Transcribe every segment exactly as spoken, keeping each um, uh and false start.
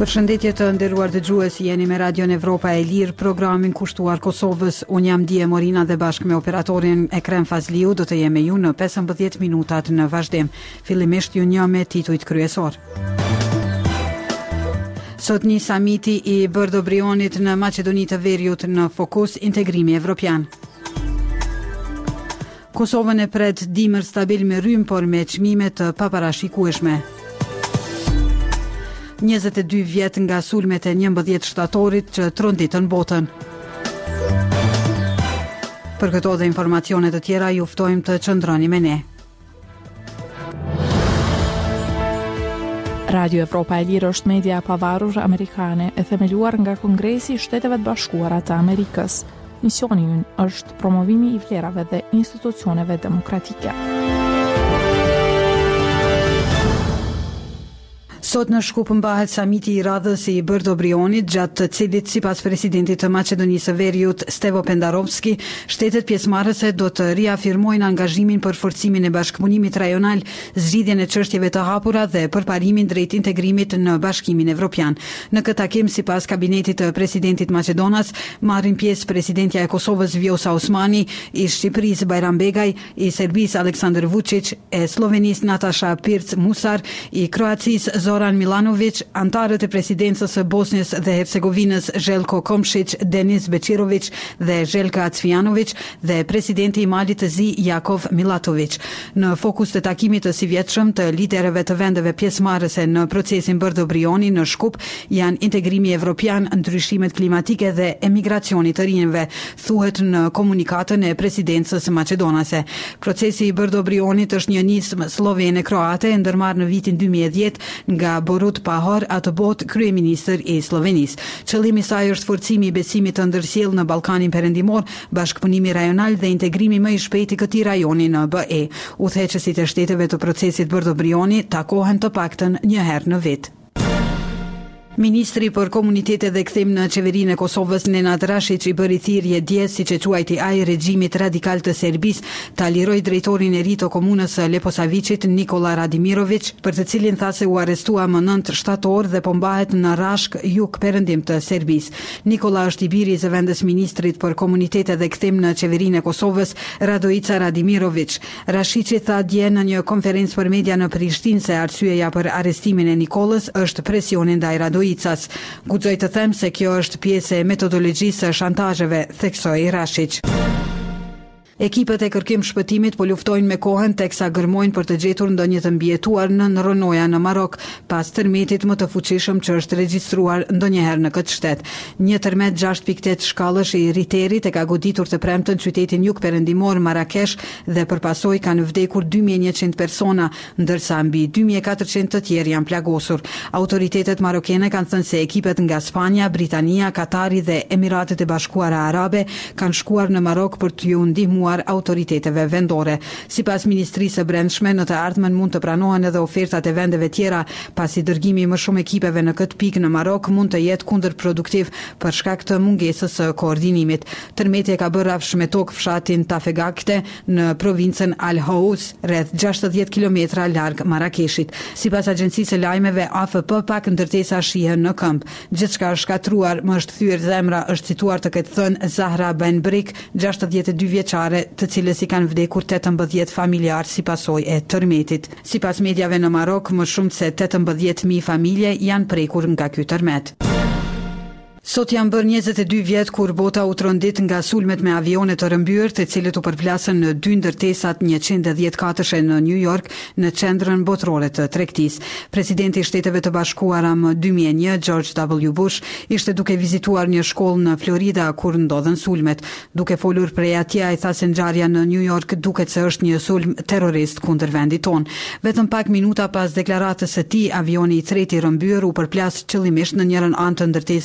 Përshëndetje të nderuar dëgjues, jeni me Radion Evropa e Lirë, programin kushtuar Kosovës. Unë jam Dije Morina dhe bashkë me operatorin Ekrem Fazliu do të jemi ju në pesëmbëdhjetë minutat në vazhdim. Fillimisht ju një me titujt kryesor. Sot një samiti i Bërdobrionit në Maqedoni të Veriut në fokus integrimi evropian. Kosovën e pret dimër stabil me rrym, por me çmime të paparashikueshme. njëzet e dy vjet nga sulmet e njëmbëdhjetë shtatorit që tronditën botën. Për këto dhe informacione të tjera ju ftojmë të qëndroni me ne. Radio Evropa e Lirë është media pavarur amerikane e themeluar nga Kongresi i Shteteve të Bashkuara të Amerikës. Misioni i ynë është promovimi i vlerave dhe institucioneve demokratike. Sot në Shkup mbahet samiti i radhës i Bërdobrionit, gjatë të cilit sipas presidentit të Maqedonisë së Veriut Stevo Pendarovski, shtetet pjesëmarrëse do të riafirmojnë angazhimin për forcimin e bashkëpunimit rajonal, zgjidhjen e çështjeve të hapura dhe përparimin drejt integrimit në Bashkimin Evropian. Në këtë takim, sipas kabinetit të presidentit Maqedonas, marrin pjesë presidentja e Kosovës Vjosa Osmani, i Shqipërisë Bajram Begaj, i Serbisë Aleksandar Vučić, e Slovenisë Nataša Pirc Musar, i Kroacisë Zoran Milanović, antarët e presidencës së Bosnjës dhe Hercegovinës Željko Komšić, Denis Bečirović dhe Željka Cvijanović dhe presidenti i Malit të Zi Jakov Milatović. Në fokus të takimit të sivjetshëm të liderëve të vendeve pjesëmarrëse në procesin Bërdobrioni në Shkup janë integrimi evropian, ndryshimet klimatike dhe emigracioni të rinjve, thuhet në komunikatën e presidencës maqedonase. Procesi i Bërdobrionit është një nismë slovene-kroate ndërmarrë në vitin dy mijë e dhjetë nga Borut Pahor, atë botë kryeministër i Slovenisë. Qëllimi i saj është forcimi i besimit të ndërsjellë në Ballkanin Perëndimor, bashkëpunimi rajonal dhe integrimi më i shpejtë i këtij rajoni në B E. Udhëheqësit e shteteve të procesit Bërdobrioni takohen të paktën një herë në vit. Ministri për komunitete dhe kthim në qeverinë e Kosovës Nenad Rashić i bëri thirrje dje, siç e quajti ai, regjimit radikal të Serbisë ta liroj drejtorin e ri të komunës së Leposavićit Nikola Radimirović, për të cilin tha se u arrestua më nëntë shtator dhe po mbahet në Rashk, jug perëndim të Serbisë. Nikola është i biri i zëvendës ministrit për komunitete dhe kthim në qeverinë e Kosovës Radoica Radimirović. Rashići tha dje në një konferencë për media në Prishtinë se arsyeja për arrestimin e Nikolës është presioni ndaj Radoicës. Guxoj të them se kjo është pjesë e metodologjisë së shantazheve, theksoi Rashić. Ekipet e kërkim shpëtimit po luftojnë me kohën teksa gërmojnë për të gjetur ndonjë të mbijetuar në Ronoja në Marok, pas tërmetit më të fuqishëm që është regjistruar ndonjëherë në këtë shtet. Një tërmet gjashtë pikë tetë shkallësh i Riterit e ka goditur të premtën qytetin jug perëndimor Marrakesh dhe përpasoj kanë vdekur dy mijë e njëqind persona, ndërsa mbi dy mijë e katërqind të tjerë janë plagosur. Autoritetet marokene kanë thënë se ekipet nga Spanja, Britania, Katari dhe Emiratet e Bashkuara Arabe kanë shkuar në Marok për t'ju ndihmuar autoriteteve vendore. Sipas Ministrisë së Brendshme, në të ardhmen mund të pranohen edhe ofertat e vendeve tjera, pasi dërgimi më shumë ekipeve në këtë pikë në Marok mund të jetë kundërproduktiv për shkak të mungesës së koordinimit. Tërmeti e ka bërë rafsh me tokë fshatin Tafegakte në provincën Al Hous, rreth gjashtëdhjetë kilometra larg Marrakeshit. Sipas agjencisë së lajmeve A F P, pak ndërtesa shihen në këmbë. Gjithçka është shkatruar, më është thyer zemra, është cituar të ketë thënë Zahra Benbrik, gjashtëdhjetë e dy vjeçare, të cilës i kanë vdekur tetëmbëdhjetë familjarë si pasojë e tërmetit. Sipas mediave në Marok, më shumë se tetëmbëdhjetë mijë familje janë prekur nga ky tërmet. Sot janë bërë njëzet e dy vjet kur bota u trondit nga sulmet me avione të rëmbyer, të cilët u përplasën në dy ndërtesat njëqind e dhjetë në New York, në qendrën botërore të tregtisë. Presidenti i Shteteve të Bashkuara më dy mijë e një, George W. Bush, ishte duke vizituar një shkollë në Florida kur ndodhen sulmet. Duke folur prej atje, ai tha se ngjarja në New York duket se është një sulm terrorist kundër vendit ton. Vetëm pak minuta pas deklaratës së tij, avioni i tretë i rëmbyer u përplas qëllimisht në njërin anë të ndërtesës së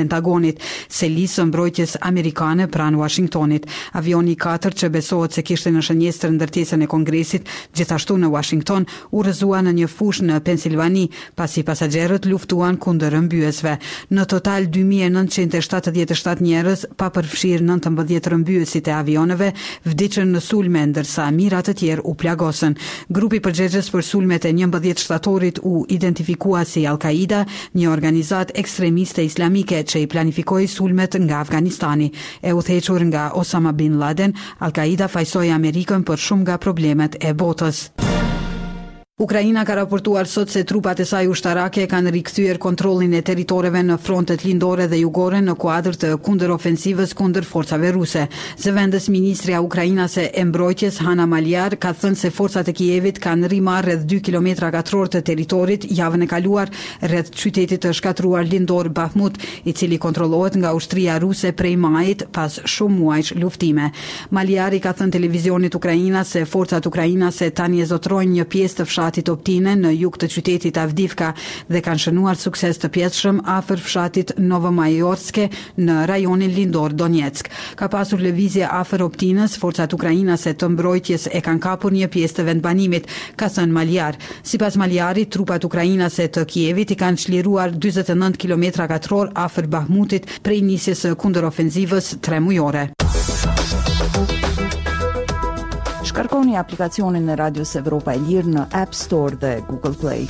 Pentagonit, selisë mbrojtjes amerikane pranë Washingtonit. Avioni katër që besohet se kishte në shënjestër ndërtesën e Kongresit, gjithashtu në Washington, u rrëzua në një fushë në Pensilvani, pasi pasagerët luftuan kundër rrëmbyesve. Në total dy mijë e nëntëqind e shtatëdhjetë e shtatë njerëz, pa përfshirë nëntëmbëdhjetë rrëmbyesit e avioneve, vdiqën në sulme, ndërsa mijëra të tjerë u plagosën. Grupi përgjegjës për sulmet e njëmbëdhjetë shtatorit u identifikua si Al-Qaida, një organizat ekstremiste islamike që i planifikoi sulmet nga Afganistani. E udhëhequr nga Osama bin Laden, Al-Qaida fajsoi Amerikën për shumë nga problemet e botës. Ukraina ka raportuar sot se trupat e saj ushtarake kanë rikthyer kontrollin e territoreve në frontet lindore dhe jugore në kuadër të kundërofensivës kundër forcave ruse. Zëvendës ministrja ukrainase e mbrojtjes Hana Maliar ka thënë se forcat e Kievit kanë rrimarrë rreth dy kilometra katror të territorit javën e kaluar rreth qytetit të shkatruar lindor Bakhmut, i cili kontrollohet nga ushtria ruse prej majit pas shumë muajsh luftime. Maliari ka thënë televizionit ukrainas se forcat ukrainase tani e zotrojnë një pjesë të fshatit Optine në jug të qytetit Avdivka dhe kanë shënuar sukses të pjetshëm afër fshatit Novomajorske në rajonin lindor Donetsk. Ka pasur lëvizje afër Optinës, forcat ukrainase të mbrojtjes e kanë kapur një pjesë të vendbanimit, ka thënë Maliar. Sipas Maliarit, trupat ukrainase të Kievit i kanë çliruar dyzet e nëntë kilometra katror afër Bahmutit prej nisjes së kundërofensivës tre mujore. Shkarkoni aplikacionin e Radios Evropa e Lirë në App Store dhe Google Play.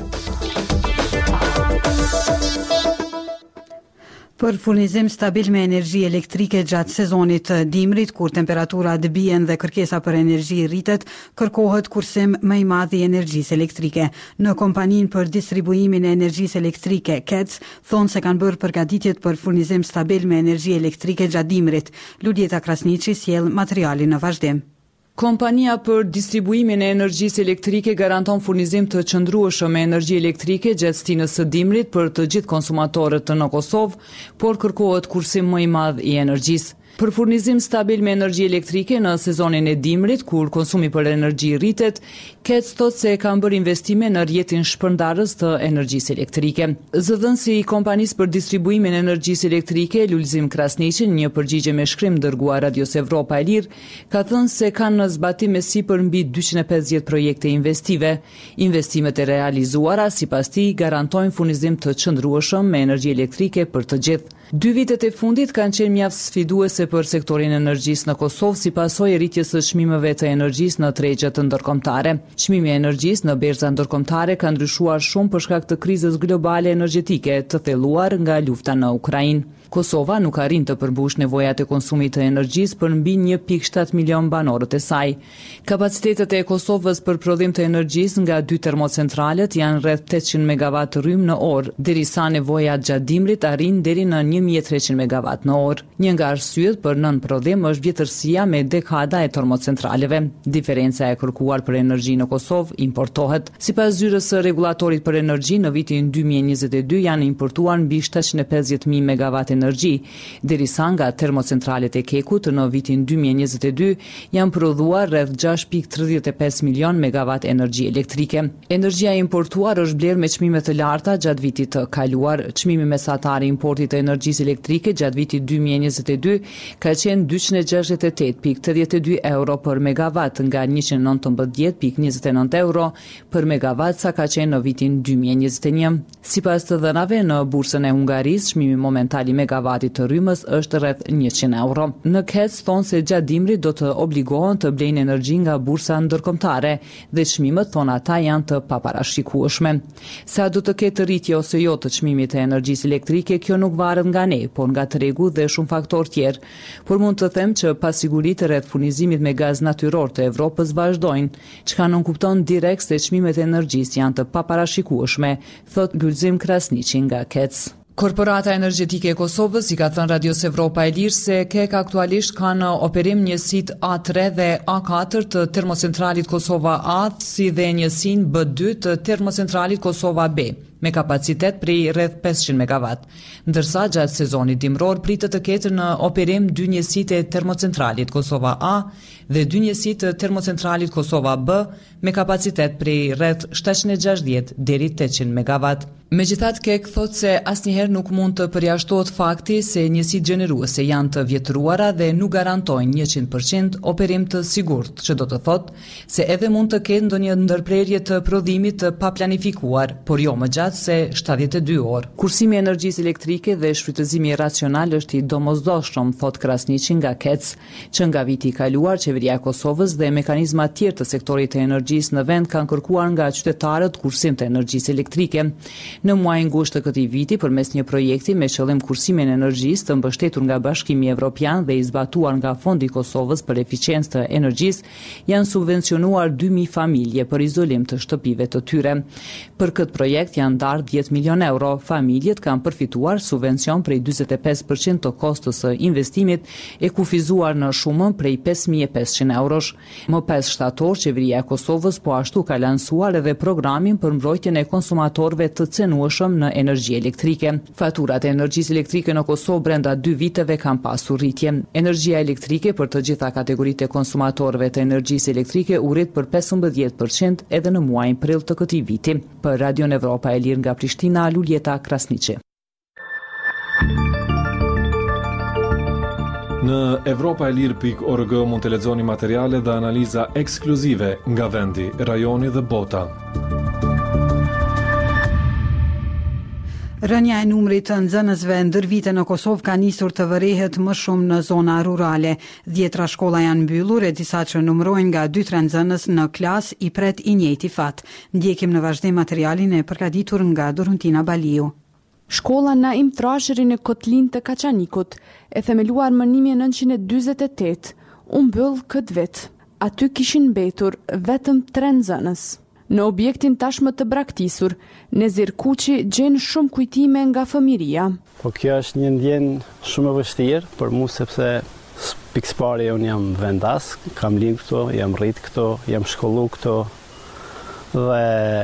Për furnizim stabil me energji elektrike gjatë sezonit të dimrit, kur temperaturat bien dhe kërkesa për energji rritet, kërkohet kursim më i madh i energjisë elektrike. Në kompaninë për distribuimin e energjisë elektrike, K E D S, thonë se kanë bërë përgatitjet për furnizim stabil me energji elektrike gjatë dimrit. Luljeta Krasniqi sjell materialin në vazhdim. Kompania për distribuimin e energjisë elektrike garanton furnizim të qëndrueshëm me energji elektrike gjatë stinës së dimrit për të gjithë konsumatorët në Kosovë, por kërkohet kursim më i madh i energjisë. Për furnizim stabil me energji elektrike në sezonin e dimrit, kur konsumi për energji rritet, K E D S thotë se kanë bërë investime në rrjetin shpërndarës të energjisë elektrike. Zëdhënësi i kompanisë për distribuimin e energjisë elektrike, Lulzim Krasniqi, një përgjigje me shkrim dërguar Radios Evropa e Lirë, ka thënë se kanë në zbatim me sipër mbi dyqind e pesëdhjetë projekte investive. Investimet e realizuara, sipas tij, garantojnë furnizim të qëndrueshëm me energji elektrike për të gjithë. Dy vitet e fundit kanë qenë mjaft sfiduese për sektorin e energjisë në Kosovë si pasojë e rritjes së çmimeve të energjisë në tregjet ndërkombëtare. Çmimi i energjisë në berza ndërkombëtare ka ndryshuar shumë për shkak të krizës globale energjetike të thelluar nga lufta në Ukrainë. Kosova nuk arrin të përmbush nevojat e konsumit të energjisë për mbi një pikë shtatë milion banorët e saj. Kapacitetet e Kosovës për prodhim të energjisë nga dy termocentralet janë rreth tetëqind megawatt rrymë në orë, derisa nevoja gjatë dimrit arrin deri në një mijë e treqind megawatt në orë. Një nga arsyet për nën prodhim është vjetërsia me dekada e termocentraleve. Diferenca e kërkuar për energji në Kosovë importohet. Sipas zyrës së rregullatorit për energji, në vitin dy mijë e njëzet e dy janë importuar mbi shtatëqind e pesëdhjetë mijë megawatt energji, derisa nga termocentralet e Kekut në vitin dy mijë e njëzet e dy janë prodhuar rreth gjashtë pikë tridhjetë e pesë milion megawatt energji elektrike. Energjia importuar është blerë me çmime të larta gjatë vitit të kaluar. Çmimi mesatar i importit të energjisë elektrike gjatë vitit dy mijë e njëzet e dy ka qenë dyqind e gjashtëdhjetë e tetë pikë tetëdhjetë e dy euro për megawatt nga njëqind e nëntëmbëdhjetë pikë njëzet e nëntë euro për megawatt sa ka qenë në vitin dy mijë e njëzet e një. Sipas të dhënave në bursën e Hungarisë, çmimi momental i megavatit të rrymës është rreth njëqind euro. Në K E D S thonë se gjatë dimrit do të obligohen të blejnë energji nga bursa ndërkombëtare dhe çmimet thonë ata janë të paparashikueshme. Sa do të ketë rritje ose jo të çmimit të energjisë elektrike, kjo nuk varet nga ne, por nga tregu dhe shumë faktorë tjerë. Por mund të them që pasiguritë rreth furnizimit me gaz natyror të Evropës vazhdojnë, çka nuk kupton direkt se çmimet e energjisë janë të paparashikueshme, thot Lulzim Krasniqi nga K E D S. Korporata energjetike e Kosovës i ka thënë Radios Evropa e Lirë se K E K aktualisht ka në operim njësitë A tre dhe A katër të termocentralit Kosova A, si dhe njësinë B dy të termocentralit Kosova B. me kapacitet prej rreth pesëqind megawatt, ndërsa gjatë sezonit dimror pritet të ketë në operim dy njësitë e termocentralit Kosova A dhe dy njësitë të termocentralit Kosova B me kapacitet prej rreth shtatëqind e gjashtëdhjetë deri tetëqind megawatt. Megjithatë, Kek thot se asnjëherë nuk mund të përjashtohet fakti se njësitë gjeneruese janë të vjetëruara dhe nuk garantojnë njëqind përqind operim të sigurt, që do të thotë se edhe mund të ketë ndonjë ndërprerje të prodhimit të paplanifikuar, por jo më gjatë se shtatëdhjetë e dy orë. Kursimi i energjisë elektrike dhe shfrytëzimi racional është i domosdoshëm, thot Krasniqi nga Kec, që nga viti i kaluar qeveria e Kosovës dhe mekanizma të tjerë të sektorit të energjisë në vend kanë kërkuar nga qytetarët kursim të energjisë elektrike. Në muajin gusht të këtij viti, përmes një projekti me qëllim kursimin e energjisë të mbështetur nga Bashkimi Evropian dhe i zbatuar nga Fondi i Kosovës për eficiencë të energjisë, janë subvencionuar dy mijë familje për izolim të shtëpive të tyre. Për këtë projekt janë ndarë dhjetë milion euro. Familjet kanë përfituar subvencion prej njëzet e pesë përqind të kostës së investimit, e kufizuar në shumën prej pesë mijë e pesëqind eurosh. Më pesë shtator, qeveria e Kosovës po ashtu ka lansuar edhe programin për mbrojtjen e konsumatorëve të cenueshëm në energji elektrike. Faturat e energjisë elektrike në Kosovë brenda dy viteve kanë pasur rritje. Energjia elektrike për të gjitha kategoritë e konsumatorëve të energjisë elektrike u rrit për pesëmbëdhjetë përqind edhe në muajin prill të këtij viti. Për Radion Evropa e Lirë nga Prishtina, Luljeta Krasniqi. Në evropa e lirë pikë org mund të lexoni materiale dhe analiza ekskluzive nga vendi, rajoni dhe bota. Rënja e numrit të nxënësve ndër vite në Kosovë ka nisur të vërehet më shumë në zona rurale. Dhjetra shkolla janë mbyllur e disa që numërojnë nga dy tre nxënës në klas i pret i njëjti fat. Ndjekim në vazhdim materialin e përgatitur nga Doruntina Baliu. Shkolla Naim Trashëri në Kotlin të Kaçanikut, e themeluar më një mijë e nëntëqind e dyzet e tetë, u mbyll këtë vit. Aty kishin mbetur vetëm tre nxënës. Në objektin tashmë të braktisur, Nezir Kuqi gjen shumë kujtime nga fëmiria. Po kjo është një ndjenjë shumë e vështirë për mua sepse pikëpari unë jam vendas, kam lind këto, jam rrit këto, jam shkollu këto dhe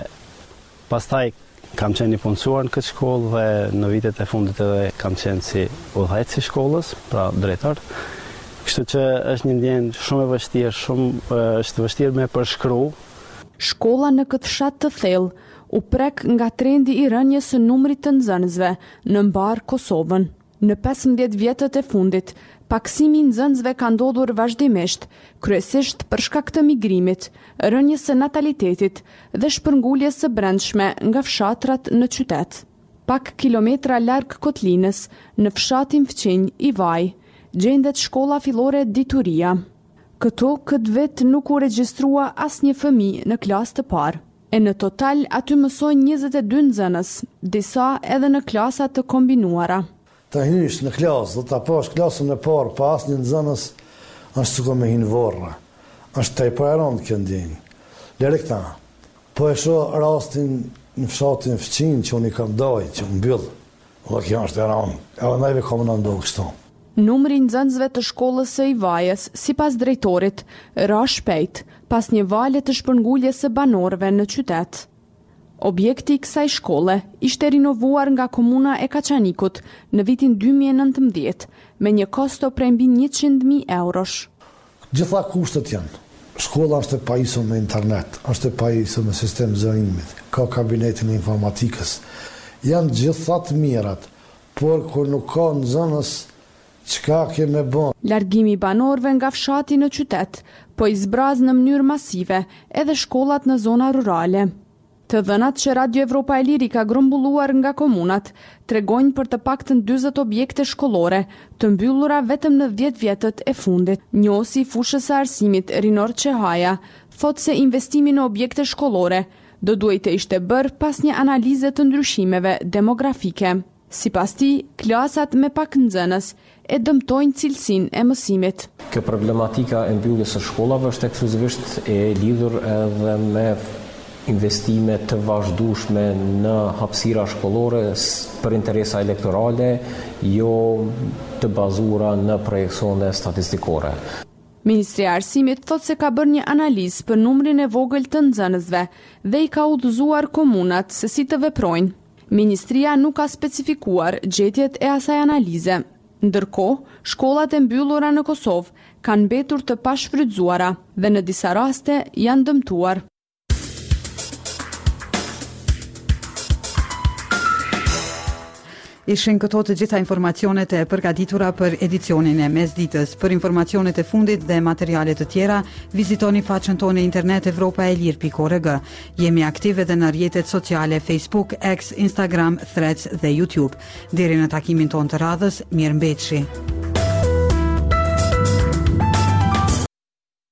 pastaj kam qenë i punësuar në këtë shkollë dhe në vitet e fundit edhe kam qenë si udhëheqës i shkollës, pra drejtor. Kështu që është një ndjenjë shumë e vështirë, shumë është vështirë me përshkruar. Shkolla në këtë fshat të thellë u prek nga trendi i rënjes së numrit të nxënësve në mbar Kosovën. Në pesëmbëdhjetë vjetët e fundit, paksimi i nxënësve ka ndodhur vazhdimisht, kryesisht për shkak të migrimit, rënjes së natalitetit dhe shpërnguljes së brendshme nga fshatrat në qytet. Pak kilometra larg Kotlinës, në fshatin Fqinj i Vaj, gjendet shkolla fillore Dituria. Këtu këtë vit nuk u regjistrua asnjë fëmijë në klasë të parë. E në total aty mësojnë njëzet e dy nxënës, disa edhe në klasa të kombinuara. Ta hysh në klasë, do ta pash klasën e parë pa asnjë nxënës, është sikur me hinë vorra. Është tepër e rëndë kjo ndjenjë. Lere këta. Po e shoh rastin në fshatin Fqinj që unë i kam dajë, që mbyll. Dhe kjo është e rëndë. Edhe neve kam në ndohë kështu. Numri i nxënësve të shkollës së Ivajës, sipas drejtorit, ra shpejt pas një vale të shpërnguljes së banorëve në qytet. Objekti i kësaj shkolle ishte rinovuar nga komuna e Kaçanikut në vitin dy mijë e nëntëmbëdhjetë me një kosto prej mbi njëqind mijë eurosh. Gjitha kushtet janë. Shkolla është e pajisur me internet, është e pajisur me sistem zërimit, ka kabinetin e informatikës. Janë gjitha të mirat, por kur nuk ka nxënës, çka kemë bën? Largimi i banorëve nga fshati në qytet, po i zbraz në mënyrë masive edhe shkollat në zona rurale. Të dhënat që Radio Evropa e Liri ka grumbulluar nga komunat tregojnë për të paktën dyzet objekte shkollore të mbyllura vetëm në dhjetë vjetët e fundit. Njohësi i fushës së arsimit Rinor Çehaja thotë se investimi në objekte shkollore do duhet të ishte bërë pas një analize të ndryshimeve demografike. Sipas tij, klasat me pak nxënës e dëmtojnë cilësinë e mësimit. Kjo problematika e mbylljes së shkollave është ekskluzivisht e lidhur edhe me investime të vazhdueshme në hapësira shkollore për interesa elektorale, jo të bazuara në projekcione statistikore. Ministria e Arsimit thotë se ka bërë një analizë për numrin e vogël të nxënësve dhe i ka udhëzuar komunat se si të veprojnë. Ministria nuk ka specifikuar gjetjet e asaj analize. Ndërkohë, shkollat e mbyllura në Kosovë kanë mbetur të pashfrytzuara dhe në disa raste janë dëmtuar. Ishin këto të gjitha informacionet e përgatitura për edicionin e mesditës. Për informacionet e fundit dhe materialet të tjera, vizitoni faqen tonë internet evropa e lir pikë org. Jemi aktive edhe në rrjetet sociale Facebook, X, Instagram, Threads dhe YouTube. Deri në takimin tonë të radhës, mirëmbëjtje.